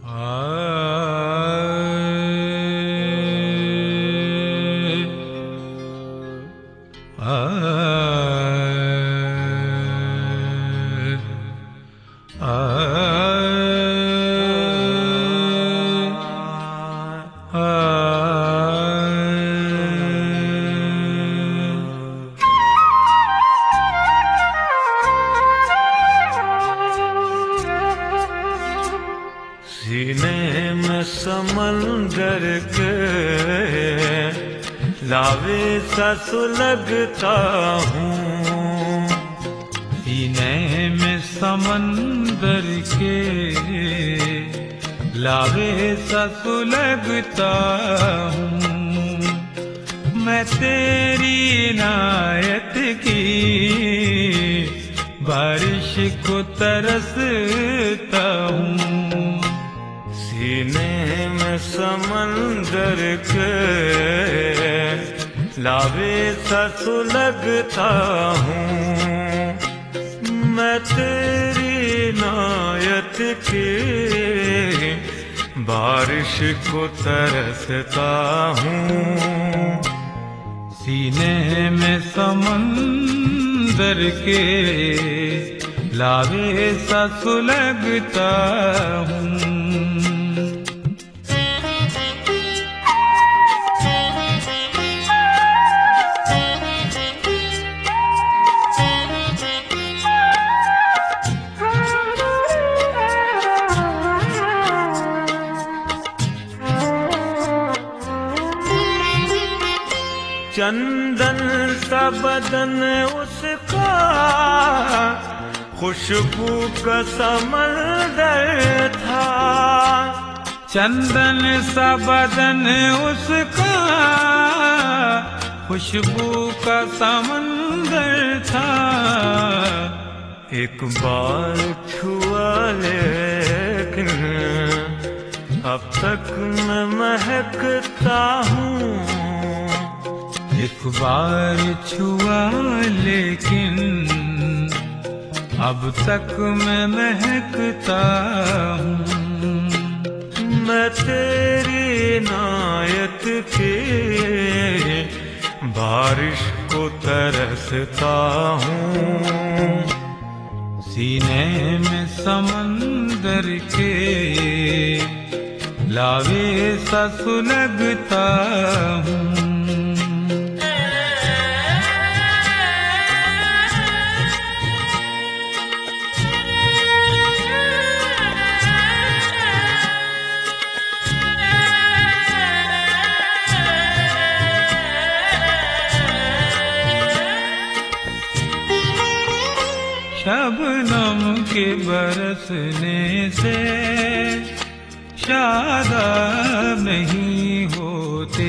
सीने में समंदर के लावे सा सुलगता हूँ। सीने में समंदर के लावे सा सुलगता हूँ। मैं तेरी इनायत की बारिश को तरसता हूँ। सीने में समंदर के लावे सा सुलगता हूँ। मैं तेरी इनायत की बारिश को तरसता हूँ। सीने में समंदर के लावे सा सुलगता हूँ। चंदन सा बदन उसका, खुशबू का समंदर था। चंदन सा बदन उसका, खुशबू का समंदर था। एक बार छुआ लेकिन अब तक मैं महकता हूँ। एक बार छुआ लेकिन अब तक मैं महकता हूँ। मैं तेरी इनायत की बारिश को तरसता हूँ। सीने में समंदर के लावे सा सुलगता हूँ। शबनम के बरसने से शादाब नहीं होते।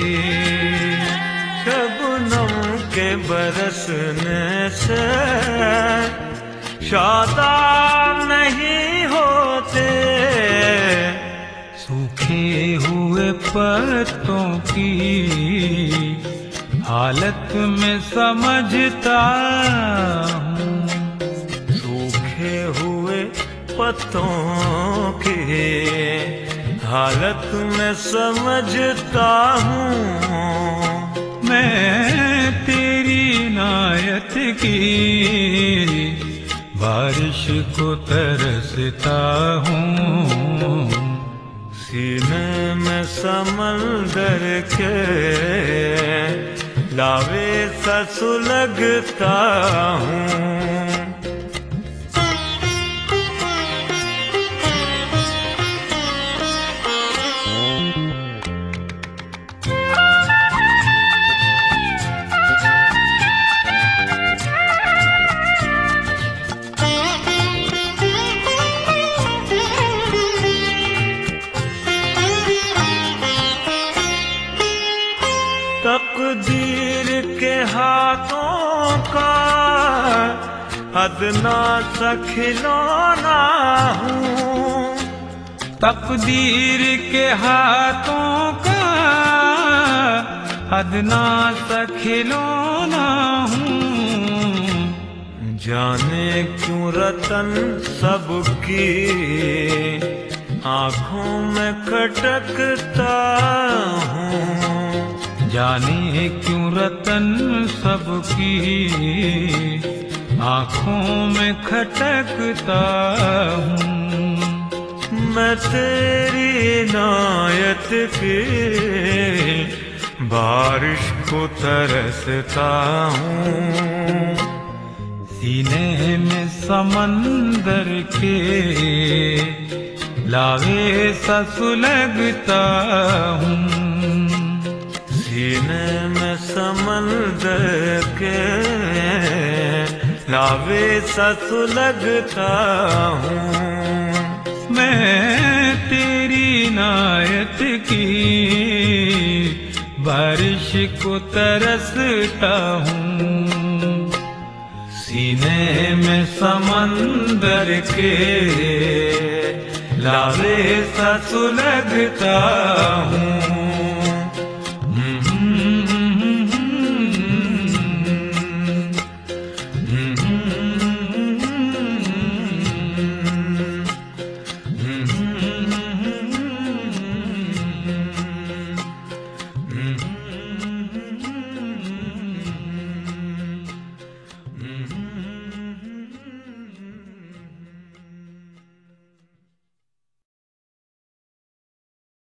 शबनम के बरसने से शादाब नहीं होते। सूखे हुए पत्तों की हालत में समझता हूँ। हुए पत्तों की हालत में समझता हूँ। मैं तेरी इनायत की बारिश को तरसता हूँ। सीने में समंदर के लावे सा सुलगता हूँ। तकदीर के हाथों का अदना सा खिलौना हूँ। तकदीर के हाथों का अदना सा खिलौना हूँ। जाने क्यों रतन सबकी आँखों में खटकता हूँ। जाने क्यों रतन सबकी आँखों में खटकता हूँ। मैं तेरी इनायत की बारिश को तरसता हूँ। सीने में समंदर के लावे सा सुलगता हूँ। सीने में समंदर के लावे सा सुलगता हूँ। मैं तेरी इनायत की बारिश को तरसता हूँ। सीने में समंदर के लावे सा सुलगता हूँ।